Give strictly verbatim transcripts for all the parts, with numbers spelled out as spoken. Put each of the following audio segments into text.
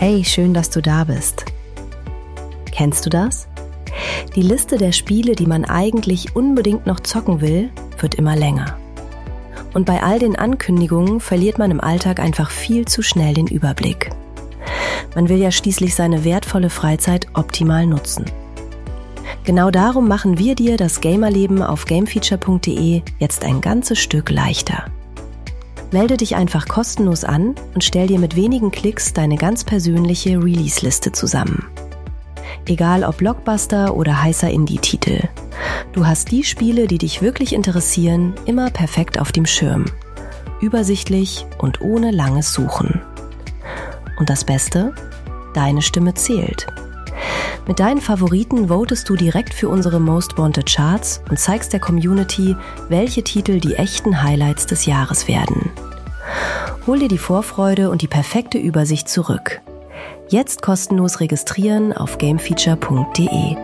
Hey, schön, dass du da bist. Kennst du das? Die Liste der Spiele, die man eigentlich unbedingt noch zocken will, wird immer länger. Und bei all den Ankündigungen verliert man im Alltag einfach viel zu schnell den Überblick. Man will ja schließlich seine wertvolle Freizeit optimal nutzen. Genau darum machen wir dir das Gamerleben auf gamefeature punkt de jetzt ein ganzes Stück leichter. Melde dich einfach kostenlos an und stell dir mit wenigen Klicks deine ganz persönliche Release-Liste zusammen. Egal ob Blockbuster oder heißer Indie-Titel. Du hast die Spiele, die dich wirklich interessieren, immer perfekt auf dem Schirm. Übersichtlich und ohne langes Suchen. Und das Beste? Deine Stimme zählt. Mit deinen Favoriten votest du direkt für unsere Most Wanted Charts und zeigst der Community, welche Titel die echten Highlights des Jahres werden. Hol dir die Vorfreude und die perfekte Übersicht zurück. Jetzt kostenlos registrieren auf gamefeature punkt de.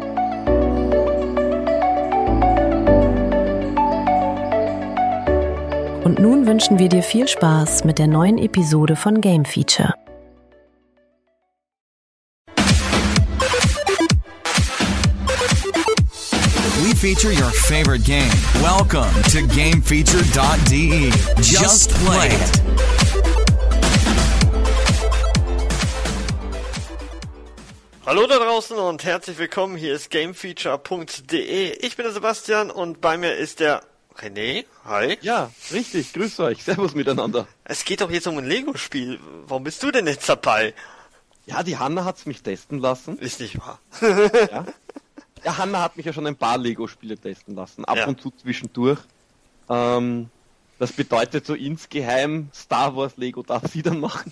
Und nun wünschen wir dir viel Spaß mit der neuen Episode von Game Feature. We feature your favorite game. Welcome to gamefeature dot de. Just play it. Hallo da draußen und herzlich willkommen. Hier ist gamefeature punkt de. Ich bin der Sebastian und bei mir ist der René. Hi. Ja, richtig. Grüß euch. Servus miteinander. Es geht doch jetzt um ein Lego-Spiel. Warum bist du denn jetzt dabei? Ja, die Hanna hat's mich testen lassen. Ist nicht wahr. Ja. Ja, Hanna hat mich ja schon ein paar Lego-Spiele testen lassen. Ab Ja. und zu zwischendurch. Ähm, das bedeutet so insgeheim, Star Wars Lego darf sie dann machen.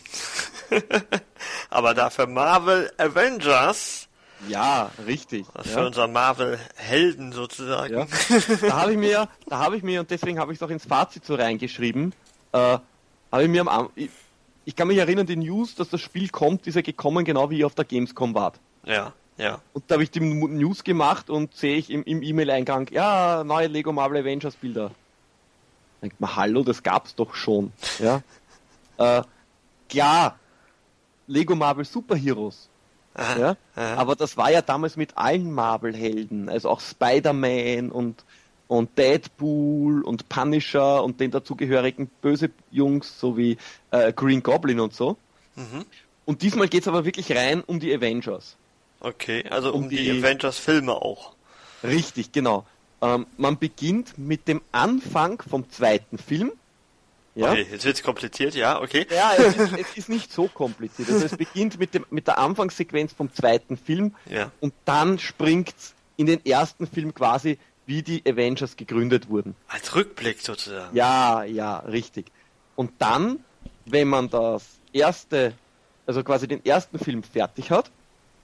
Aber dafür Marvel Avengers, Ja, richtig. das ist ja. für unser Marvel-Helden sozusagen. Ja. Da habe ich mir, da habe ich mir, und deswegen habe ich es auch ins Fazit so reingeschrieben, äh, habe ich mir am Am- ich, ich kann mich erinnern, die News, dass das Spiel kommt, ist ja gekommen, genau wie ihr auf der Gamescom wart. Ja, ja. Und da habe ich die Mu- News gemacht und sehe ich im, im E-Mail-Eingang, ja, neue Lego Marvel Avengers Bilder. Denkt man, hallo, das gab's doch schon. Ja. äh, klar, Lego Marvel Superheroes. Aha, Ja? aha. Aber das war ja damals mit allen Marvel-Helden, also auch Spider-Man und, und Deadpool und Punisher und den dazugehörigen böse Jungs, so wie äh, Green Goblin und so. Mhm. Und diesmal geht's aber wirklich rein um die Avengers. Okay, also um, Um die, die- Avengers-Filme auch. Richtig, genau. Ähm, man beginnt mit dem Anfang vom zweiten Film. Ja, Okay, jetzt wird's kompliziert, ja, okay. ja es, ist, es ist nicht so kompliziert. Also es beginnt mit, dem, mit der Anfangssequenz vom zweiten Film Ja. und dann springt's in den ersten Film quasi, wie die Avengers gegründet wurden. Als Rückblick sozusagen. Ja, ja, richtig. Und dann, wenn man das erste, also quasi den ersten Film fertig hat,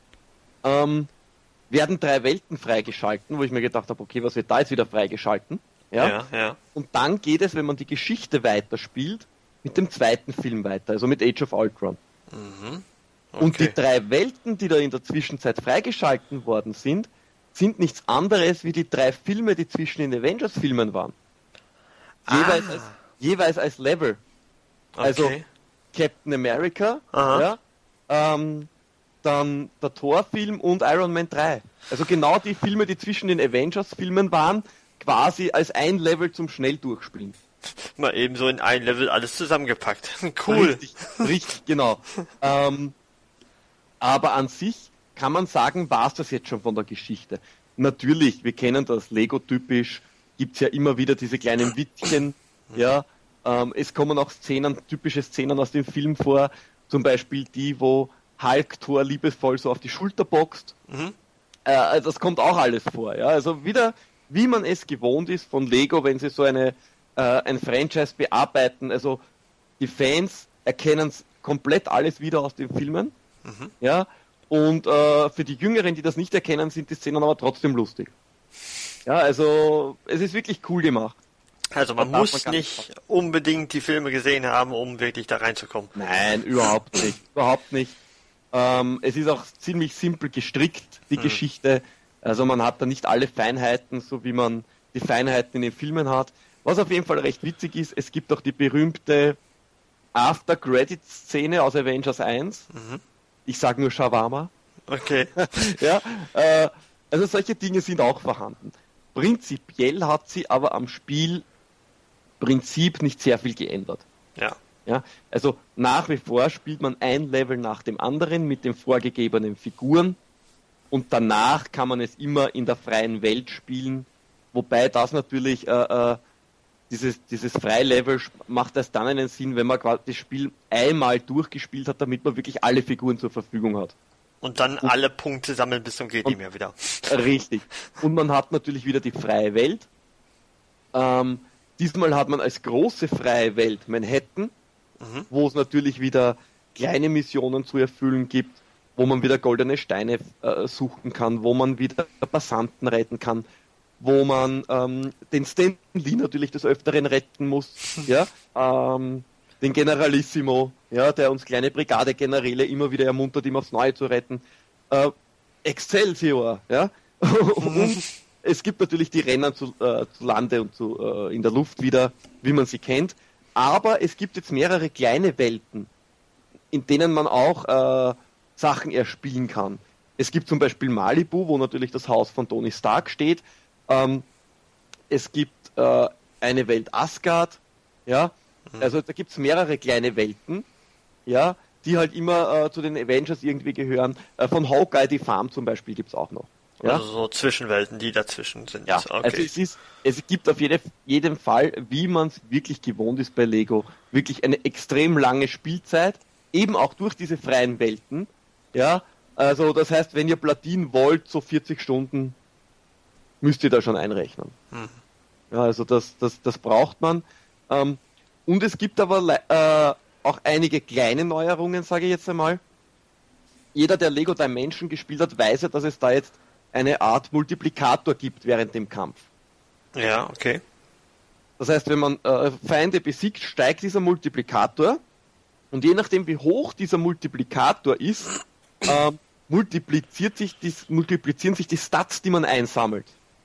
ähm, werden drei Welten freigeschalten, wo ich mir gedacht habe, okay, was wird da jetzt wieder freigeschalten? Ja? Ja, ja. Und dann geht es, wenn man die Geschichte weiterspielt, mit dem zweiten Film weiter, also mit Age of Ultron. Mhm. Und die Okay. drei Welten, die da in der Zwischenzeit freigeschalten worden sind, sind nichts anderes wie die drei Filme, die zwischen den Avengers-Filmen waren. Jeweils, Ah. als, jeweils als Level. Also Okay. Captain America, Aha. ja, ähm, dann der Thor-Film und Iron Man drei. Also genau die Filme, die zwischen den Avengers-Filmen waren, quasi als ein Level zum Schnelldurchspielen. Mal eben so in ein Level alles zusammengepackt. Cool. Richtig, richtig, genau. ähm, aber an sich kann man sagen, war es das jetzt schon von der Geschichte. Natürlich, wir kennen das, Lego-typisch, gibt's ja immer wieder diese kleinen Witzchen, ja. Ähm, es kommen auch Szenen, typische Szenen aus dem Film vor, zum Beispiel die, wo Hulk Thor liebevoll so auf die Schulter boxt. Mhm. Äh, das kommt auch alles vor, ja. Also wieder, wie man es gewohnt ist von Lego, wenn sie so eine äh, ein Franchise bearbeiten. Also die Fans erkennen komplett alles wieder aus den Filmen, Mhm. ja. Und äh, für die Jüngeren, die das nicht erkennen, sind die Szenen aber trotzdem lustig. Ja, also es ist wirklich cool gemacht. Also man Da darf muss man gar nicht nicht unbedingt die Filme gesehen haben, um wirklich da reinzukommen. Nein, überhaupt nicht. Überhaupt nicht. Ähm, es ist auch ziemlich simpel gestrickt, die Hm. Geschichte. Also man hat da nicht alle Feinheiten, so wie man die Feinheiten in den Filmen hat. Was auf jeden Fall recht witzig ist, es gibt auch die berühmte After-Credits-Szene aus Avengers eins, Mhm. Ich sage nur Shawarma. Okay. Ja, äh, also solche Dinge sind auch vorhanden. Prinzipiell hat sie aber am Spielprinzip nicht sehr viel geändert. Ja. Ja, also nach wie vor spielt man ein Level nach dem anderen mit den vorgegebenen Figuren und danach kann man es immer in der freien Welt spielen, wobei das natürlich, äh, äh, dieses, dieses freie Level macht erst dann einen Sinn, wenn man quasi das Spiel einmal durchgespielt hat, damit man wirklich alle Figuren zur Verfügung hat. Und dann und, alle Punkte sammeln bis zum geht nicht mehr wieder. Richtig. Und man hat natürlich wieder die freie Welt. Ähm, diesmal hat man als große freie Welt Manhattan, mhm. wo es natürlich wieder kleine Missionen zu erfüllen gibt, wo man wieder goldene Steine äh, suchen kann, wo man wieder Passanten retten kann, wo man ähm, den Stan Lee natürlich des Öfteren retten muss, ja, ähm, den Generalissimo, ja, der uns kleine Brigadegeneräle immer wieder ermuntert, ihm aufs Neue zu retten. Äh, Excelsior, ja. Und es gibt natürlich die Renner zu, äh, zu Lande und zu, äh, in der Luft wieder, wie man sie kennt. Aber es gibt jetzt mehrere kleine Welten, in denen man auch äh, Sachen erspielen kann. Es gibt zum Beispiel Malibu, wo natürlich das Haus von Tony Stark steht. Ähm, es gibt äh, eine Welt Asgard, ja. Also da gibt es mehrere kleine Welten, ja, die halt immer äh, zu den Avengers irgendwie gehören. Äh, von Hawkeye die Farm zum Beispiel gibt es auch noch. Ja? Also so Zwischenwelten, die dazwischen sind. Ja, okay. Also es ist, es gibt auf jede, jeden Fall, wie man es wirklich gewohnt ist bei Lego, wirklich eine extrem lange Spielzeit, eben auch durch diese freien Welten. Ja, also das heißt, wenn ihr Platinen wollt, so vierzig Stunden müsst ihr da schon einrechnen. Hm. Ja, also das, das, das braucht man. Ähm, Und es gibt aber äh, auch einige kleine Neuerungen, sage ich jetzt einmal. Jeder, der Lego Dimension gespielt hat, weiß ja, dass es da jetzt eine Art Multiplikator gibt während dem Kampf. Ja, okay. Das heißt, wenn man äh, Feinde besiegt, steigt dieser Multiplikator. Und je nachdem, wie hoch dieser Multiplikator ist, äh, multipliziert sich die, multiplizieren sich die Stats, die man einsammelt.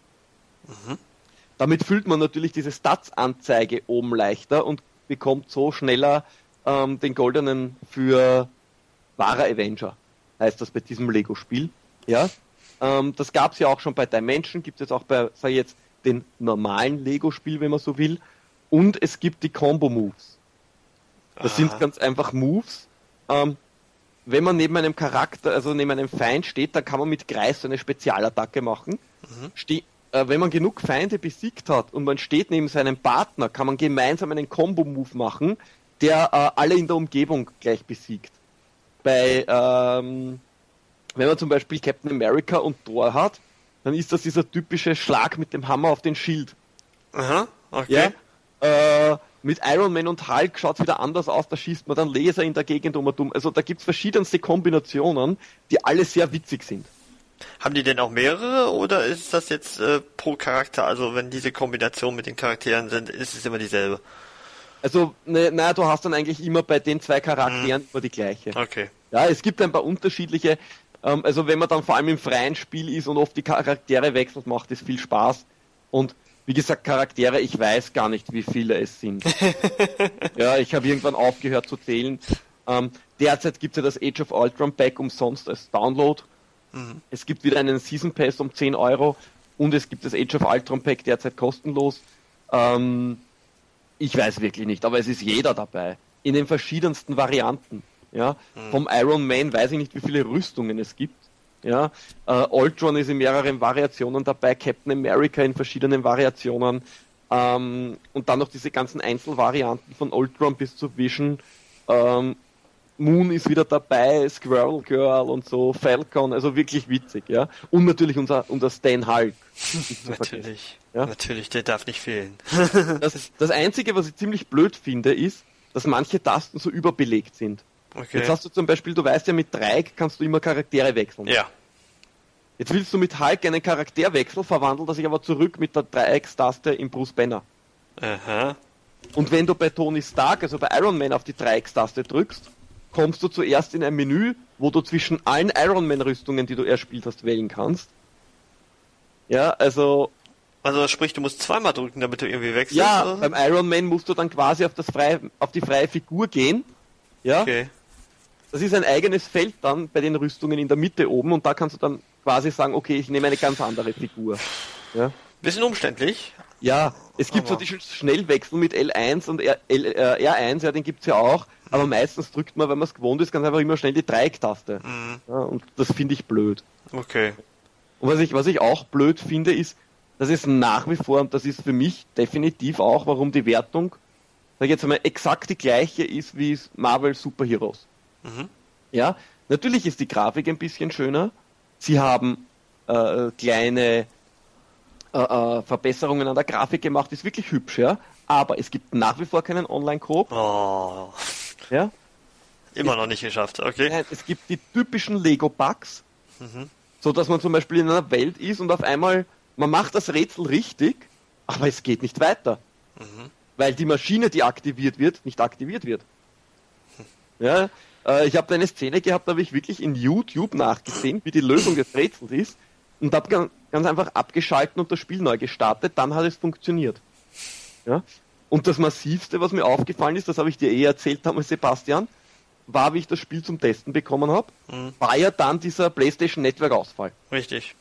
Mhm. Damit füllt man natürlich diese Stats-Anzeige oben leichter und bekommt so schneller ähm, den goldenen für wahrer Avenger, heißt das bei diesem Lego-Spiel. Ja, ähm, das gab es ja auch schon bei Dimension, gibt es jetzt auch bei, sag ich jetzt, den normalen Lego-Spiel, wenn man so will. Und es gibt die Combo-Moves. Das Aha. sind ganz einfach Moves. Ähm, wenn man neben einem Charakter, also neben einem Feind steht, dann kann man mit Kreis so eine Spezialattacke machen. Mhm. Ste- Wenn man genug Feinde besiegt hat und man steht neben seinem Partner, kann man gemeinsam einen Combo-Move machen, der äh, alle in der Umgebung gleich besiegt. Bei, ähm, wenn man zum Beispiel Captain America und Thor hat, dann ist das dieser typische Schlag mit dem Hammer auf den Schild. Aha, okay. Ja, äh, mit Iron Man und Hulk schaut es wieder anders aus, da schießt man dann Laser in der Gegend um und um. Also da gibt es verschiedenste Kombinationen, die alle sehr witzig sind. Haben die denn auch mehrere oder ist das jetzt äh, pro Charakter? Also wenn diese Kombination mit den Charakteren sind, ist es immer dieselbe? Also, ne, naja, du hast dann eigentlich immer bei den zwei Charakteren hm. immer die gleiche. Okay. Ja, es gibt ein paar unterschiedliche, ähm, also wenn man dann vor allem im freien Spiel ist und oft die Charaktere wechselt, macht es viel Spaß. Und wie gesagt, Charaktere, ich weiß gar nicht, wie viele es sind. Ja, ich habe irgendwann aufgehört zu zählen. Ähm, derzeit gibt es ja das Age of Ultron Pack umsonst als Download. Mhm. Es gibt wieder einen Season Pass um zehn Euro und es gibt das Age of Ultron Pack derzeit kostenlos. Ähm, ich weiß wirklich nicht, aber es ist jeder dabei. In den verschiedensten Varianten. Ja? Mhm. Vom Iron Man weiß ich nicht, wie viele Rüstungen es gibt. Ja? Äh, Ultron ist in mehreren Variationen dabei, Captain America in verschiedenen Variationen. Ähm, und dann noch diese ganzen Einzelvarianten von Ultron bis zu Vision. Ähm, Moon ist wieder dabei, Squirrel Girl und so, Falcon, also wirklich witzig, ja. Und natürlich unser, unser Stan Hulk. Natürlich, ja? Natürlich, der darf nicht fehlen. das, das Einzige, was ich ziemlich blöd finde, ist, dass manche Tasten so überbelegt sind. Okay. Jetzt hast du zum Beispiel, du weißt ja, mit Dreieck kannst du immer Charaktere wechseln. Ja. Jetzt willst du mit Hulk einen Charakter wechseln, verwandelt er sich aber zurück mit der Dreieckstaste in Bruce Banner. Aha. Und wenn du bei Tony Stark, also bei Iron Man, auf die Dreieckstaste drückst, kommst du zuerst in ein Menü, wo du zwischen allen Iron Man Rüstungen, die du erspielt hast, wählen kannst. Ja, also... Also sprich, du musst zweimal drücken, damit du irgendwie wechselst? Ja, oder? Beim Iron Man musst du dann quasi auf, das freie, auf die freie Figur gehen. Ja. Okay. das ist ein eigenes Feld dann bei den Rüstungen in der Mitte oben und da kannst du dann quasi sagen, okay, ich nehme eine ganz andere Figur. Ja, bisschen umständlich. ja es gibt Aber- so die Schnellwechsel mit L eins und R, L, äh, R eins, ja, den gibt's ja auch, aber meistens drückt man, wenn man es gewohnt ist, ganz einfach immer schnell die Dreiecktaste. Mhm. Ja, und das finde ich blöd. Okay. Und was ich, was ich auch blöd finde, ist, dass es nach wie vor, und das ist für mich definitiv auch, warum die Wertung, sag ich jetzt einmal, exakt die gleiche ist wie Marvel Superheroes. Mhm. Ja, natürlich ist die Grafik ein bisschen schöner. Sie haben äh, kleine äh, äh, Verbesserungen an der Grafik gemacht, ist wirklich hübsch, ja. Aber es gibt nach wie vor keinen Online-Coop. Oh, Ja. immer noch nicht geschafft. Okay. Nein, es gibt die typischen Lego-Bugs, Mhm. so dass man zum Beispiel in einer Welt ist und auf einmal, man macht das Rätsel richtig, aber es geht nicht weiter. Mhm. Weil die Maschine, die aktiviert wird, nicht aktiviert wird. Ja, äh, ich habe da eine Szene gehabt, da habe ich wirklich in YouTube nachgesehen, wie die Lösung des Rätsels ist und habe ganz, ganz einfach abgeschalten und das Spiel neu gestartet, dann hat es funktioniert. Ja? Und das Massivste, was mir aufgefallen ist, das habe ich dir eh erzählt damals, Sebastian, war, wie ich das Spiel zum Testen bekommen habe, Mhm. war ja dann dieser PlayStation Network-Ausfall. Richtig.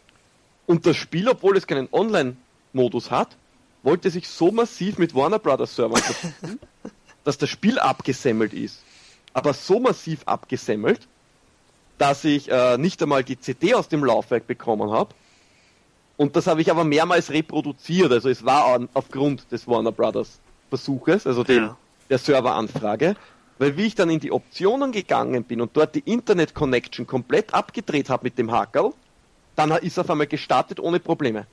Und das Spiel, obwohl es keinen Online-Modus hat, wollte sich so massiv mit Warner Brothers Servern verbinden, dass das Spiel abgesemmelt ist. Aber so massiv abgesemmelt, dass ich äh, nicht einmal die C D aus dem Laufwerk bekommen habe. Und das habe ich aber mehrmals reproduziert. Also es war an, aufgrund des Warner Brothers Versuches, also dem, Ja. der Serveranfrage. Weil wie ich dann in die Optionen gegangen bin und dort die Internet-Connection komplett abgedreht habe mit dem Hackerl, dann ist auf einmal gestartet ohne Probleme.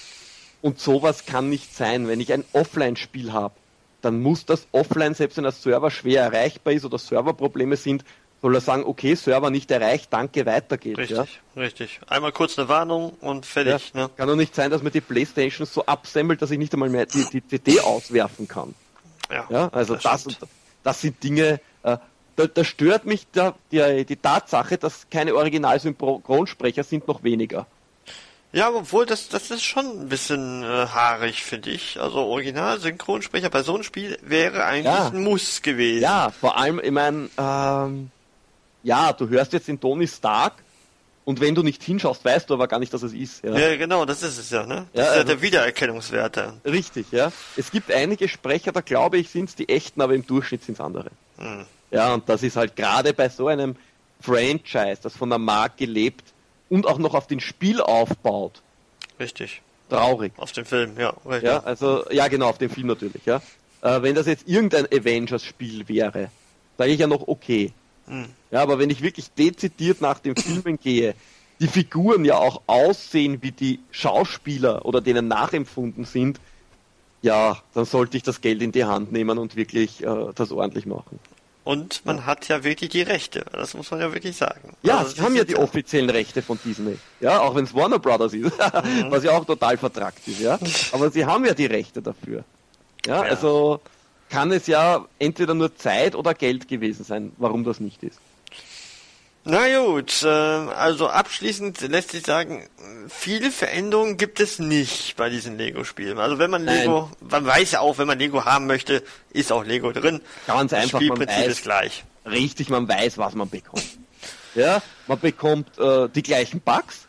Und sowas kann nicht sein. Wenn ich ein Offline-Spiel habe, dann muss das offline, selbst wenn der Server schwer erreichbar ist oder Serverprobleme sind, soll er sagen, okay, Server nicht erreicht, danke, weiter geht's. Richtig, Ja? richtig. Einmal kurz eine Warnung und fertig. Ja, Ne? kann doch nicht sein, dass man die Playstation so absemmelt, dass ich nicht einmal mehr die, die C D auswerfen kann. Ja, Ja, also das, stimmt. das sind Dinge, äh, da, da stört mich da, die, die Tatsache, dass keine Original-Synchronsprecher sind, noch weniger. Ja, obwohl das, das ist schon ein bisschen äh, haarig, finde ich. Also Original-Synchronsprecher bei so einem Spiel wäre eigentlich Ja. ein Muss gewesen. Ja, vor allem, ich meine, ähm, ja, du hörst jetzt den Tony Stark und wenn du nicht hinschaust, weißt du aber gar nicht, dass es ist. Ja. Ja, genau, das ist es ja, ne? Das Ja, ist ja also- der Wiedererkennungswert. da. Richtig, ja. Es gibt einige Sprecher, da glaube ich, sind es die echten, aber im Durchschnitt sind es andere. Hm. Ja, und das ist halt gerade bei so einem Franchise, das von der Marke lebt und auch noch auf den Spiel aufbaut, Richtig. traurig. Auf dem Film, ja. Richtig. Ja, also, ja genau, auf dem Film natürlich, ja. Äh, wenn das jetzt irgendein Avengers-Spiel wäre, sage ich ja noch okay. Hm. Ja, aber wenn ich wirklich dezidiert nach den Filmen gehe, die Figuren ja auch aussehen wie die Schauspieler oder denen nachempfunden sind, ja, dann sollte ich das Geld in die Hand nehmen und wirklich äh, das ordentlich machen. Und man hat ja wirklich die Rechte. Das muss man ja wirklich sagen. Ja, Also, sie das haben ja ist die offiziellen Rechte von Disney. Ja, auch wenn es Warner Brothers ist, was ja auch total vertrackt ist, ja. Aber sie haben ja die Rechte dafür. Ja, Ja. also kann es ja entweder nur Zeit oder Geld gewesen sein, warum das nicht ist. Na gut, äh, also abschließend lässt sich sagen, viele Veränderungen gibt es nicht bei diesen Lego-Spielen. Also wenn man Nein. Lego, man weiß ja auch, wenn man Lego haben möchte, ist auch Lego drin. Ganz Das einfach, man Spielprinzip weiß, ist gleich. richtig, man weiß, was man bekommt. Ja, man bekommt äh, die gleichen Bugs,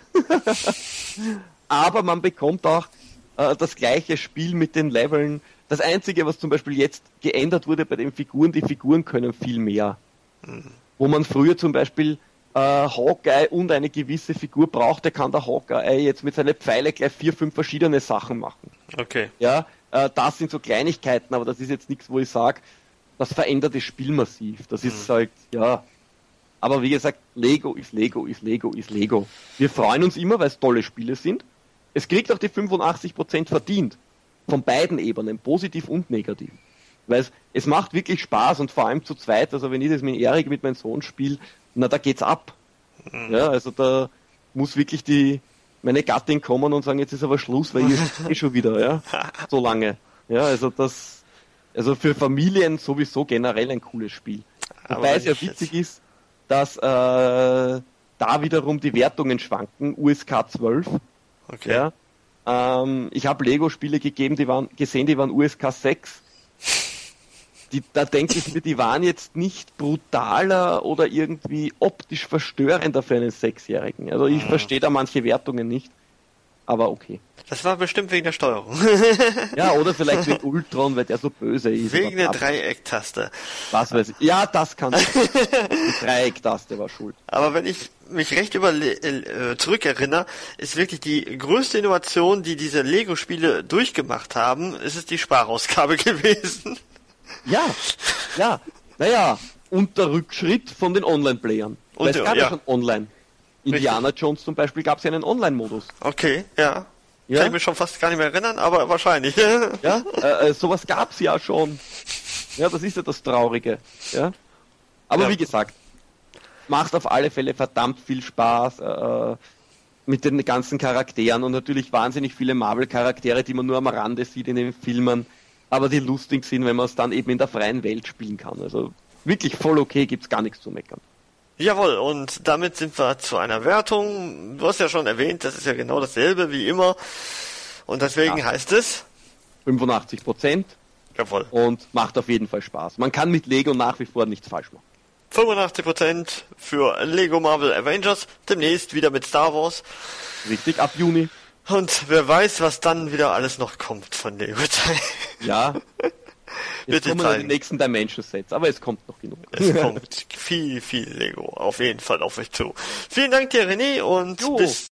aber man bekommt auch äh, das gleiche Spiel mit den Leveln. Das Einzige, was zum Beispiel jetzt geändert wurde bei den Figuren, die Figuren können viel mehr. Wo man früher zum Beispiel äh, Hawkeye und eine gewisse Figur brauchte, kann der Hawkeye jetzt mit seinen Pfeile gleich vier, fünf verschiedene Sachen machen. Okay. Ja, äh, das sind so Kleinigkeiten, aber das ist jetzt nichts, wo ich sage, das verändert das Spiel massiv. Das ist halt, ja. Aber wie gesagt, Lego ist Lego, ist Lego, ist Lego. Wir freuen uns immer, weil es tolle Spiele sind. Es kriegt auch die fünfundachtzig Prozent verdient. Von beiden Ebenen, positiv und negativ. Weil es, es macht wirklich Spaß und vor allem zu zweit, also wenn ich das mit Erik, mit meinem Sohn spiele, na da geht's ab. Ja, also da muss wirklich die, meine Gattin kommen und sagen, jetzt ist aber Schluss, weil ich eh schon wieder, ja, so lange. Ja, also das, also für Familien sowieso generell ein cooles Spiel. Aber Wobei es ja ich jetzt- witzig ist, dass äh, da wiederum die Wertungen schwanken, U S K zwölf. Okay. Ja. Ähm, ich habe Lego-Spiele gegeben, die waren gesehen, die waren U S K sechs. die, da denke ich mir, die waren jetzt nicht brutaler oder irgendwie optisch verstörender für einen Sechsjährigen. Also ich verstehe da manche Wertungen nicht, aber okay. Das war bestimmt wegen der Steuerung. Ja, oder vielleicht wegen Ultron, weil der so böse ist. Wegen der Dreiecktaste. Was weiß ich. Ja, das kann sein. Die Dreiecktaste war schuld. Aber wenn ich mich recht über äh, zurückerinnere, ist wirklich die größte Innovation, die diese Lego-Spiele durchgemacht haben, ist es die Sparausgabe gewesen. Ja, ja. Naja, und der Rückschritt von den Online-Playern. Und, Weil es gab ja, ja schon online. Indiana Richtig. Jones zum Beispiel gab es ja einen Online-Modus. Okay, ja. Ja? Kann ich mich schon fast gar nicht mehr erinnern, aber wahrscheinlich. Ja, äh, äh, sowas gab's ja schon. Ja, das ist ja das Traurige. Ja, aber ja. Wie gesagt, macht auf alle Fälle verdammt viel Spaß äh, mit den ganzen Charakteren und natürlich wahnsinnig viele Marvel-Charaktere, die man nur am Rande sieht in den Filmen, aber die lustig sind, wenn man es dann eben in der freien Welt spielen kann. Also wirklich voll okay, gibt's gar nichts zu meckern. Jawohl, und damit sind wir zu einer Wertung. Du hast ja schon erwähnt, das ist ja genau dasselbe wie immer. Und deswegen ja. heißt es fünfundachtzig Prozent. Jawohl. Und macht auf jeden Fall Spaß. Man kann mit Lego nach wie vor nichts falsch machen. fünfundachtzig Prozent für Lego Marvel Avengers. Demnächst wieder mit Star Wars. Richtig, ab Juni. Und wer weiß, was dann wieder alles noch kommt von Lego. Ja. Jetzt kommen die nächsten Dimension-Sets, aber es kommt noch genug. Es kommt viel, viel Lego auf jeden Fall auf euch zu. Vielen Dank dir, René, und jo. bis